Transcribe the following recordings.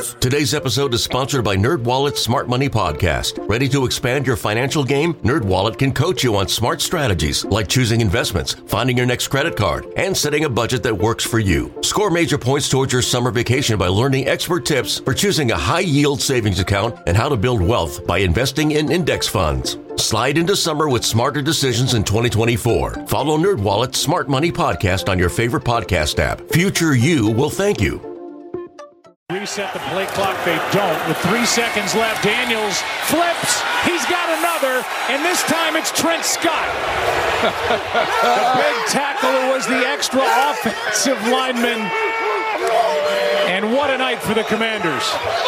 Sports. Today's episode is sponsored by NerdWallet's Smart Money Podcast. Ready to expand your financial game? NerdWallet can coach you on smart strategies like choosing investments, finding your next credit card, and setting a budget that works for you. Score major points towards your summer vacation by learning expert tips for choosing a high-yield savings account and how to build wealth by investing in index funds. Slide into summer with smarter decisions in 2024. Follow NerdWallet's Smart Money Podcast on your favorite podcast app. Future you will thank you. Reset the play clock. They don't. With 3 seconds left, Daniels flips. He's got another, and this time it's Trent Scott. The big tackler was the extra offensive lineman. And what a night for the Commanders.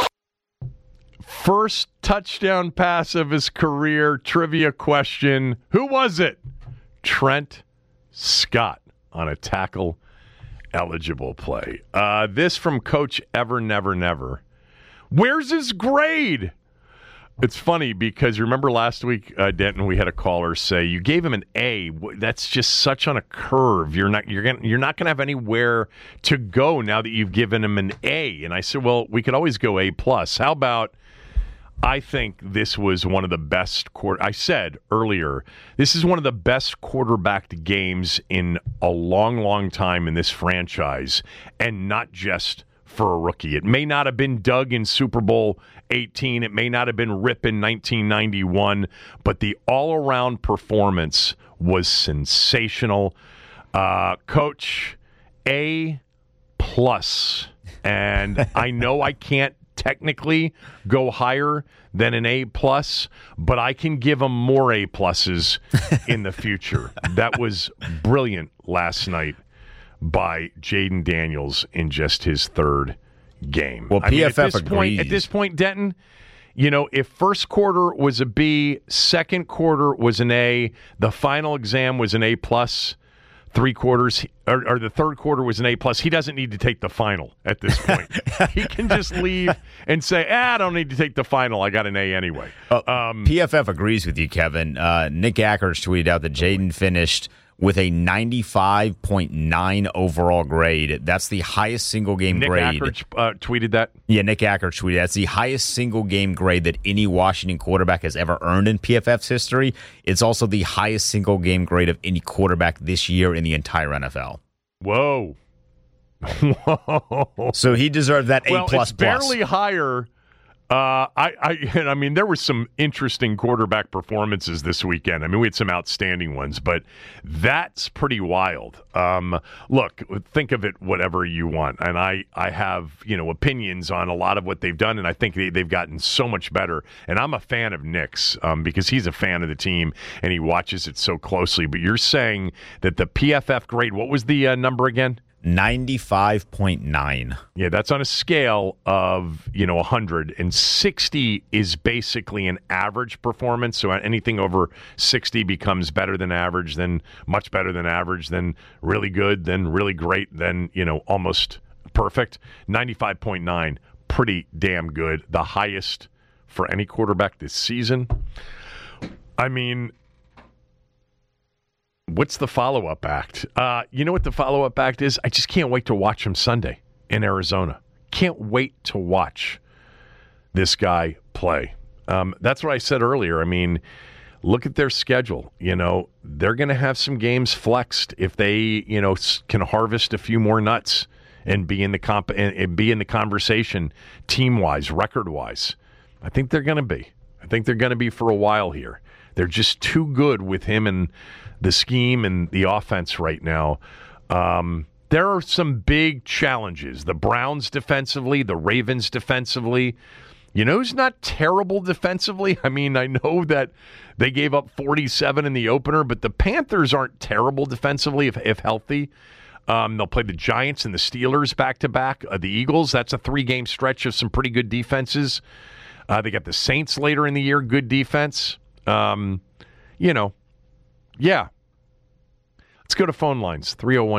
First touchdown pass of his career. Trivia question. Who was it? Trent Scott on a tackle eligible play. This from Coach Ever Never Never. Where's his grade? It's funny because remember last week, Denton, we had a caller say you gave him an A. That's just such on a curve. You're not going to have anywhere to go now that you've given him an A. And I said, well, we could always go A+. How about I think this was one of the best I said earlier, this is one of the best quarterbacked games in a long, long time in this franchise, and not just for a rookie. It may not have been Doug in Super Bowl 18. It may not have been Rip in 1991, but the all-around performance was sensational. Coach, A+. And I know I can't technically go higher than an A+, but I can give them more A+ in the future. That was brilliant last night by Jayden Daniels in just his third game. Well, PFF agrees. At this point, Denton, you know, if first quarter was a B, second quarter was an A, the final exam was an A+, 3 quarters, or the third quarter was an A+. He doesn't need to take the final at this point. He can just leave and say, I don't need to take the final. I got an A anyway. PFF agrees with you, Kevin. Nick Ackers tweeted out that Jayden finished with a 95.9 overall grade. That's the highest single-game grade. Nick Ackers tweeted that? Yeah, Nick Ackers tweeted that's the highest single-game grade that any Washington quarterback has ever earned in PFF's history. It's also the highest single-game grade of any quarterback this year in the entire NFL. Whoa. So he deserved that A++. It's barely higher. I mean, there were some interesting quarterback performances this weekend. I mean, we had some outstanding ones, but that's pretty wild. Look, think of it whatever you want, and I have opinions on a lot of what they've done, and I think they've gotten so much better. And I'm a fan of Nick's because he's a fan of the team and he watches it so closely. But you're saying that the PFF grade, what was the number again? 95.9. Yeah, that's on a scale of 100, and 60 is basically an average performance. So anything over 60 becomes better than average, then much better than average, then really good, then really great, then almost perfect. 95.9, pretty damn good. The highest for any quarterback this season. I mean, what's the follow-up act? You know what the follow-up act is? I just can't wait to watch him Sunday in Arizona. Can't wait to watch this guy play. That's what I said earlier. I mean, look at their schedule. They're going to have some games flexed if they, can harvest a few more nuts and be in the and be in the conversation team-wise, record-wise. I think they're going to be. I think they're going to be for a while here. They're just too good with him and the scheme and the offense right now. There are some big challenges. The Browns defensively, the Ravens defensively. Who's not terrible defensively? I mean, I know that they gave up 47 in the opener, but the Panthers aren't terrible defensively if healthy. They'll play the Giants and the Steelers back-to-back. The Eagles, that's a 3-game stretch of some pretty good defenses. They got the Saints later in the year, good defense. Yeah. Let's go to phone lines,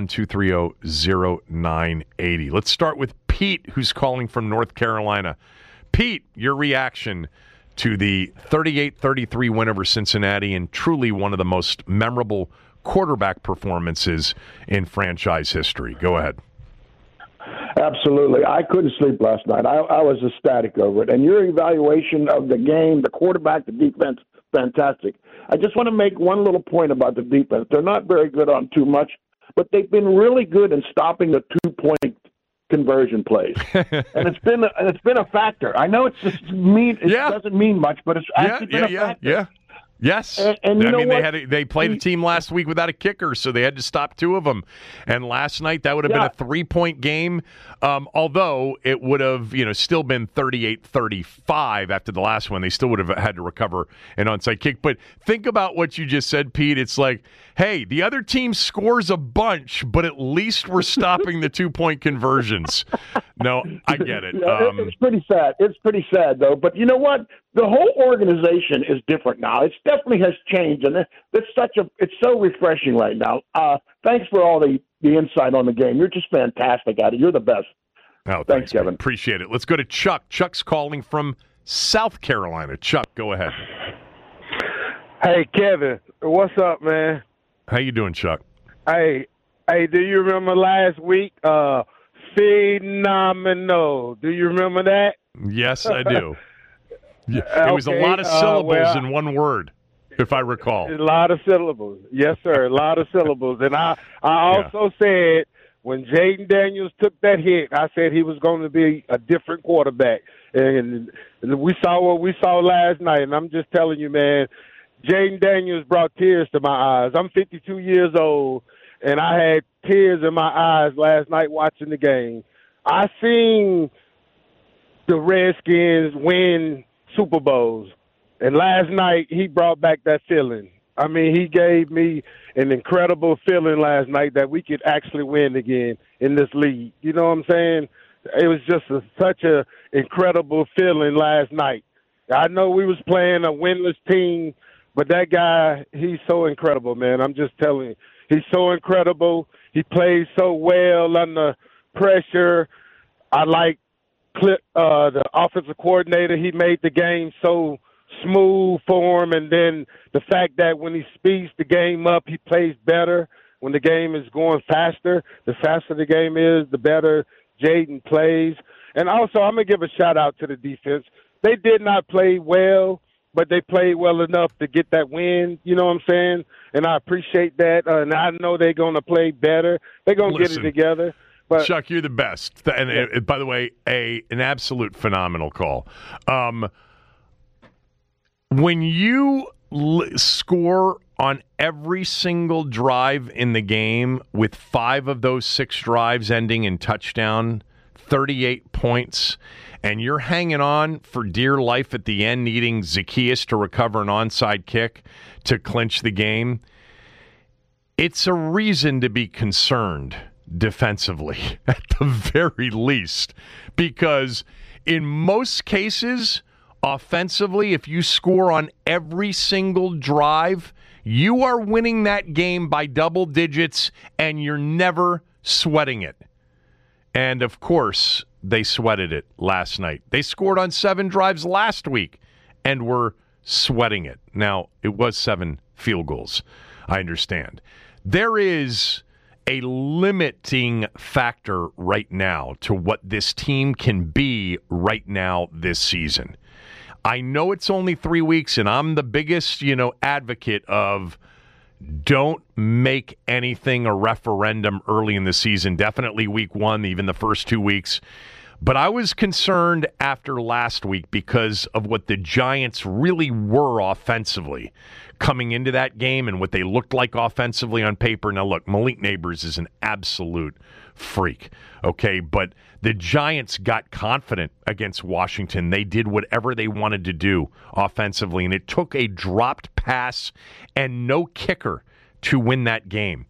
301-230-0980. Let's start with Pete, who's calling from North Carolina. Pete, your reaction to the 38-33 win over Cincinnati and truly one of the most memorable quarterback performances in franchise history. Go ahead. Absolutely. I couldn't sleep last night. I was ecstatic over it. And your evaluation of the game, the quarterback, the defense, fantastic. I just want to make one little point about the defense. They're not very good on too much, but they've been really good in stopping the 2-point conversion plays. And it's been a factor. I know it's just doesn't mean much, but it's actually been a factor. Yeah. Yes, and you know what? They played a team last week without a kicker, so they had to stop 2 of them. And last night that would have been a 3-point game, although it would have still been 38-35 after the last one. They still would have had to recover an onside kick. But think about what you just said, Pete. It's like, hey, the other team scores a bunch, but at least we're stopping the 2-point conversions. No, I get it. It's pretty sad. It's pretty sad, though. But you know what? The whole organization is different now. It definitely has changed, and it's so refreshing right now. Thanks for all the insight on the game. You're just fantastic at it. You're the best. Oh, thanks, Kevin. Man. Appreciate it. Let's go to Chuck. Chuck's calling from South Carolina. Chuck, go ahead. Hey, Kevin. What's up, man? How you doing, Chuck? Hey, do you remember last week? Phenomenal. Do you remember that? Yes, I do. It was a lot of syllables in one word, if I recall. A lot of syllables. Yes, sir, a lot of syllables. And I also said when Jaden Daniels took that hit, I said he was going to be a different quarterback. And we saw what we saw last night, and I'm just telling you, man, Jaden Daniels brought tears to my eyes. I'm 52 years old, and I had tears in my eyes last night watching the game. I seen the Redskins win Super Bowls, and last night he brought back that feeling. I mean, he gave me an incredible feeling last night that we could actually win again in this league. You know what I'm saying? It was just such a incredible feeling last night. I know we was playing a winless team, but that guy, he's so incredible, man. I'm just telling you. He's so incredible. He plays so well under pressure. I like the offensive coordinator. He made the game so smooth for him. And then the fact that when he speeds the game up, he plays better. When the game is going faster, the faster the game is, the better Jaden plays. And also, I'm going to give a shout-out to the defense. They did not play well, but they played well enough to get that win. You know what I'm saying? And I appreciate that. And I know they're going to play better. They're going to get it together. But, Chuck, you're the best. And by the way, an absolute phenomenal call. When you score on every single drive in the game with 5 of those 6 drives ending in touchdown, 38 points, and you're hanging on for dear life at the end, needing Zacchaeus to recover an onside kick to clinch the game, it's a reason to be concerned defensively, at the very least, because in most cases, offensively, if you score on every single drive, you are winning that game by double digits, and you're never sweating it. And, of course, they sweated it last night. They scored on 7 drives last week and were sweating it. Now, it was 7 field goals, I understand. There is a limiting factor right now to what this team can be right now this season. I know it's only 3 weeks, and I'm the biggest, advocate of don't make anything a referendum early in the season. Definitely week 1, even the first 2 weeks. But I was concerned after last week because of what the Giants really were offensively coming into that game and what they looked like offensively on paper. Now, look, Malik Neighbors is an absolute freak, okay? But the Giants got confident against Washington. They did whatever they wanted to do offensively, and it took a dropped pass and no kicker to win that game.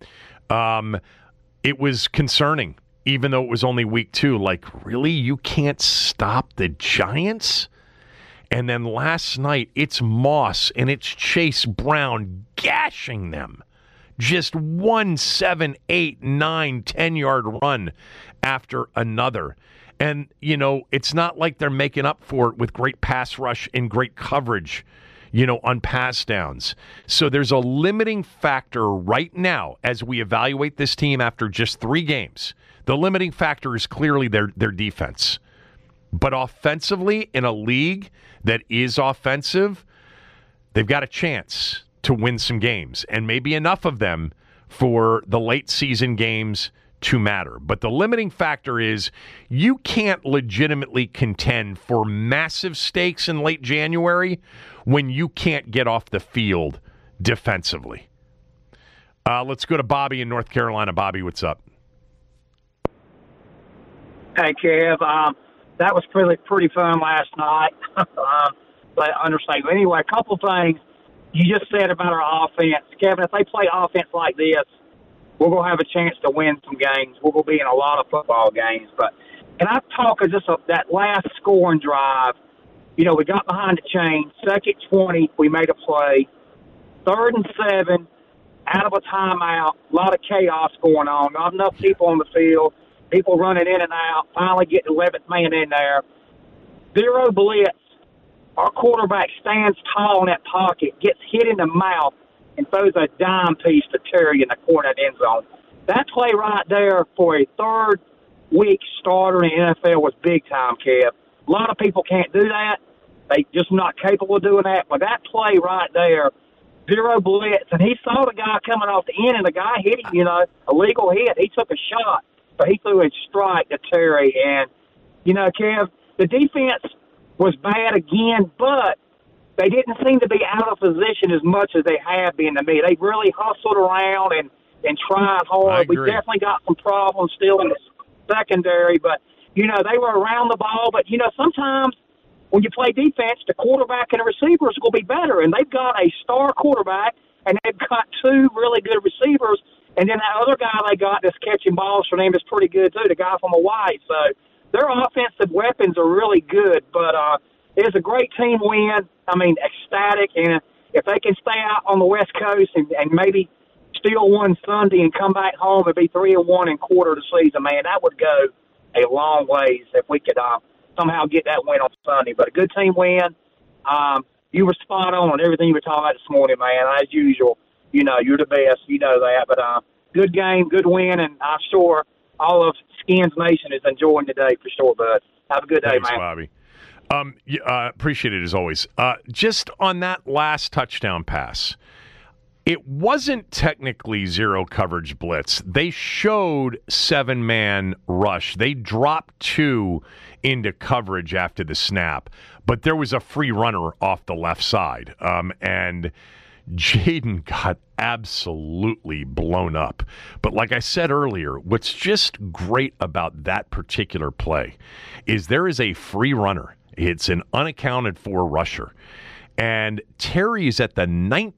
It was concerning, even though it was only week 2. Like, really? You can't stop the Giants? And then last night, it's Moss and it's Chase Brown gashing them. Just 1, 7, 8, 9, 10-yard run after another. And, it's not like they're making up for it with great pass rush and great coverage. on pass downs. So there's a limiting factor right now as we evaluate this team after just 3 games. The limiting factor is clearly their defense. But offensively, in a league that is offensive, they've got a chance to win some games, and maybe enough of them for the late season games to matter. But the limiting factor is you can't legitimately contend for massive stakes in late January when you can't get off the field defensively. Let's go to Bobby in North Carolina. Bobby, what's up? Hey, Kev. That was pretty fun last night. But understand. Anyway, a couple things you just said about our offense. Kevin, if they play offense like this, we're going to have a chance to win some games. We're going to be in a lot of football games. But can I talk that last scoring drive? We got behind the chain. 2nd 20, we made a play. 3rd and 7, out of a timeout. A lot of chaos going on. Not enough people on the field. People running in and out. Finally get the 11th man in there. 0 blitz. Our quarterback stands tall in that pocket, gets hit in the mouth, and throws a dime piece to Terry in the corner of the end zone. That play right there for a 3rd-week starter in the NFL was big time, Kev. A lot of people can't do that. They just not capable of doing that. But that play right there, 0 blitz, and he saw the guy coming off the end, and the guy hit him, a legal hit. He took a shot, but he threw a strike to Terry. And, Kev, the defense was bad again, but they didn't seem to be out of position as much as they have been to me. They really hustled around and tried hard. We definitely got some problems still in the secondary, but, they were around the ball. But, sometimes when you play defense, the quarterback and the receivers will be better, and they've got a star quarterback, and they've got 2 really good receivers, and then that other guy they got that's catching balls for them is pretty good, too, the guy from Hawaii. So their offensive weapons are really good, but it was a great team win. I mean, ecstatic, and if they can stay out on the West Coast and maybe steal one Sunday and come back home and be 3-1 in quarter of the season, man, that would go a long ways if we could somehow get that win on Sunday. But a good team win. You were spot on everything you were talking about this morning, man. As usual, you're the best. You know that. But good game, good win, and I'm sure all of Skins Nation is enjoying the day for sure, bud. Have a good day, Thanks, man. Bobby. Appreciate it as always. Just on that last touchdown pass, it wasn't technically 0 coverage blitz. They showed 7-man rush. They dropped 2 into coverage after the snap, but there was a free runner off the left side, and Jaden got absolutely blown up. But like I said earlier, what's just great about that particular play is there is a free runner. It's an unaccounted for rusher. And Terry is at the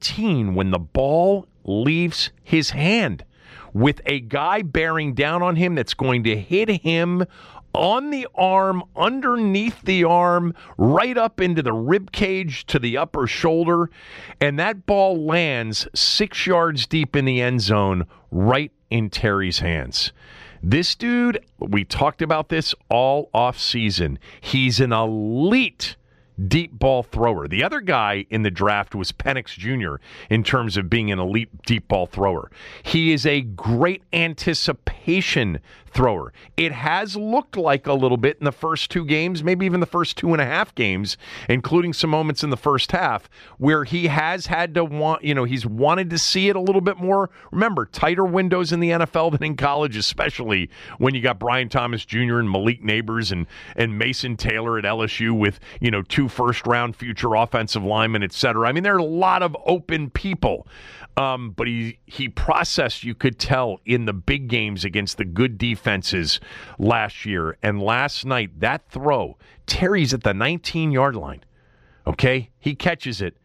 19 when the ball leaves his hand with a guy bearing down on him that's going to hit him on the arm, underneath the arm, right up into the rib cage to the upper shoulder. And that ball lands 6 yards deep in the end zone, right in Terry's hands. This dude, we talked about this all off season. He's an elite deep ball thrower. The other guy in the draft was Penix Jr. in terms of being an elite deep ball thrower. He is a great anticipation thrower. It has looked like a little bit in the first 2 games, maybe even the first 2.5 games, including some moments in the first half, where he has had to he's wanted to see it a little bit more. Remember, tighter windows in the NFL than in college, especially when you got Brian Thomas Jr. and Malik Neighbors and Mason Taylor at LSU with, 2 first-round future offensive linemen, et cetera. I mean, there are a lot of open people. But he processed, you could tell, in the big games against the good defenses last year. And last night, that throw, Terry's at the 19-yard line. Okay? He catches it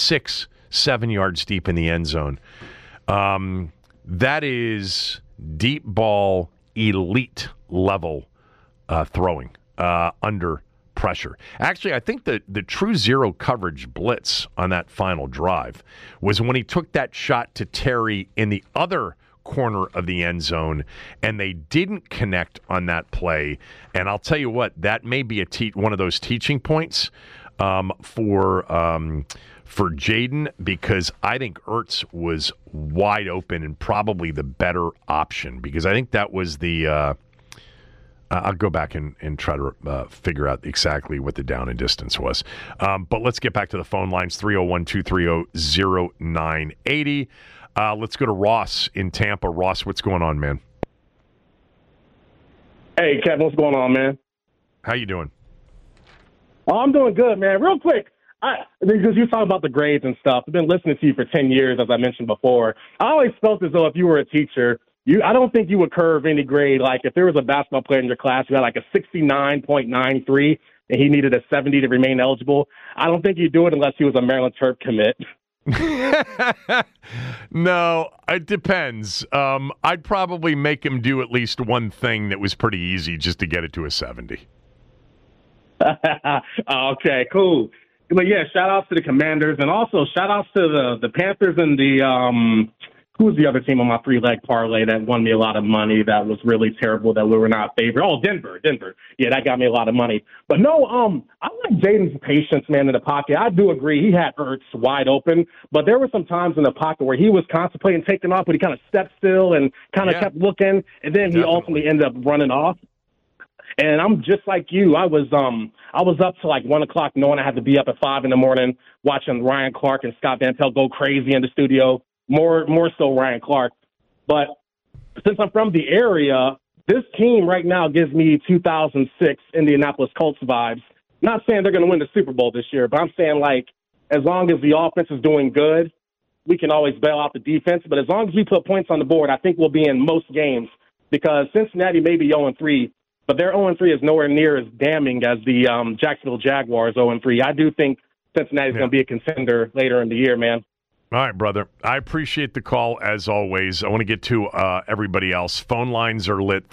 6-7 yards deep in the end zone. That is deep ball, elite level throwing under pressure. Actually, I think the true 0 coverage blitz on that final drive was when he took that shot to Terry in the other corner of the end zone, and they didn't connect on that play. And I'll tell you what, that may be one of those teaching points for for Jaden because I think Ertz was wide open and probably the better option because I think that was the I'll go back and try to figure out exactly what the down and distance was. But let's get back to the phone lines, 301-230-0980. Let's go to Ross in Tampa. Ross, what's going on, man? Hey, Kevin, what's going on, man? How you doing? Oh, I'm doing good, man. Real quick, because you talk about the grades and stuff. I've been listening to you for 10 years, as I mentioned before. I always felt as though if you were a teacher, I don't think you would curve any grade. Like if there was a basketball player in your class who had like a 69.93 and he needed a 70 to remain eligible, I don't think you'd do it unless he was a Maryland Terp commit. No, it depends. I'd probably make him do at least one thing that was pretty easy just to get it to a 70. Okay, cool. But yeah, shout outs to the Commanders and also shout outs to the Panthers and the who's the other team on my 3-leg parlay that won me a lot of money that was really terrible that we were not favored? Oh, Denver. Yeah, that got me a lot of money. But no, I like Jaden's patience, man, in the pocket. I do agree. He had Ertz wide open, but there were some times in the pocket where he was contemplating taking off, but he kind of stepped still and kind of kept looking, and then he ultimately ended up running off. And I'm just like you. I was up to like 1 o'clock knowing I had to be up at 5 in the morning watching Ryan Clark and Scott Van Pelt go crazy in the studio. More so Ryan Clark. But since I'm from the area, this team right now gives me 2006 Indianapolis Colts vibes. Not saying they're going to win the Super Bowl this year, but I'm saying, like, as long as the offense is doing good, we can always bail out the defense. But as long as we put points on the board, I think we'll be in most games because Cincinnati may be 0-3, but their 0-3 is nowhere near as damning as the Jacksonville Jaguars 0-3. I do think Cincinnati's going to be a contender later in the year, man. All right, brother. I appreciate the call, as always. I want to get to everybody else. Phone lines are lit,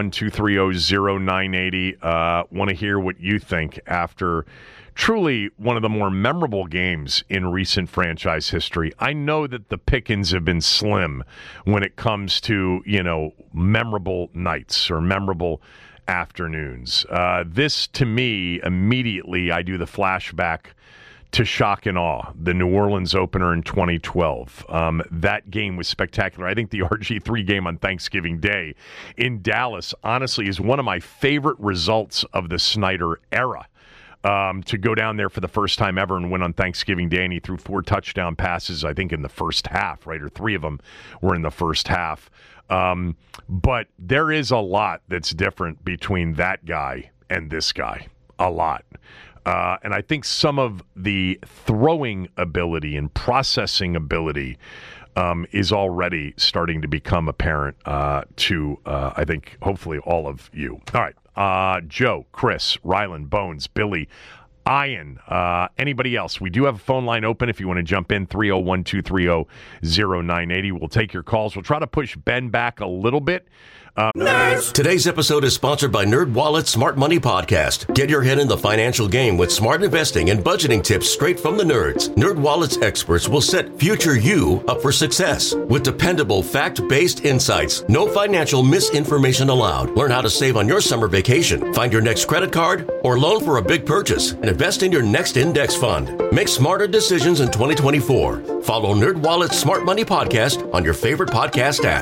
301-230-0980. Want to hear what you think after truly one of the more memorable games in recent franchise history. I know that the pickings have been slim when it comes to, memorable nights or memorable afternoons. This, to me, immediately I do the flashback to shock and awe, the New Orleans opener in 2012. That game was spectacular. I think the RG3 game on Thanksgiving Day in Dallas, honestly, is one of my favorite results of the Snyder era. To go down there for the first time ever and win on Thanksgiving Day, and he threw 4 touchdown passes, I think, in the first half, right? Or 3 of them were in the first half. But there is a lot that's different between that guy and this guy. A lot. And I think some of the throwing ability and processing ability is already starting to become apparent to, I think, hopefully all of you. All right. Joe, Chris, Ryland, Bones, Billy, Ian, anybody else? We do have a phone line open if you want to jump in, 301-230-0980. We'll take your calls. We'll try to push Ben back a little bit. Today's episode is sponsored by NerdWallet's Smart Money Podcast. Get your head in the financial game with smart investing and budgeting tips straight from the nerds. NerdWallet's experts will set future you up for success with dependable, fact-based insights. No financial misinformation allowed. Learn how to save on your summer vacation, find your next credit card, or loan for a big purchase, and invest in your next index fund. Make smarter decisions in 2024. Follow NerdWallet's Smart Money Podcast on your favorite podcast app.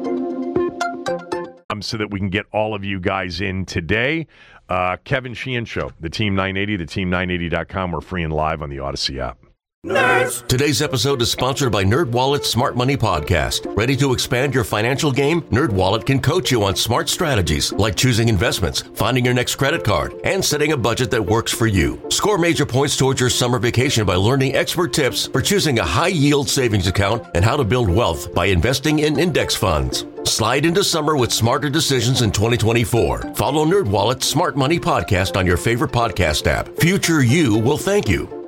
So that we can get all of you guys in today. Kevin Sheehan Show, the Team 980, theteam980.com. We're free and live on the Odyssey app. Nerds. Today's episode is sponsored by NerdWallet's Smart Money Podcast. Ready to expand your financial game? NerdWallet can coach you on smart strategies like choosing investments, finding your next credit card, and setting a budget that works for you. Score major points towards your summer vacation by learning expert tips for choosing a high-yield savings account and how to build wealth by investing in index funds. Slide into summer with smarter decisions in 2024. Follow NerdWallet's Smart Money Podcast on your favorite podcast app. Future you will thank you.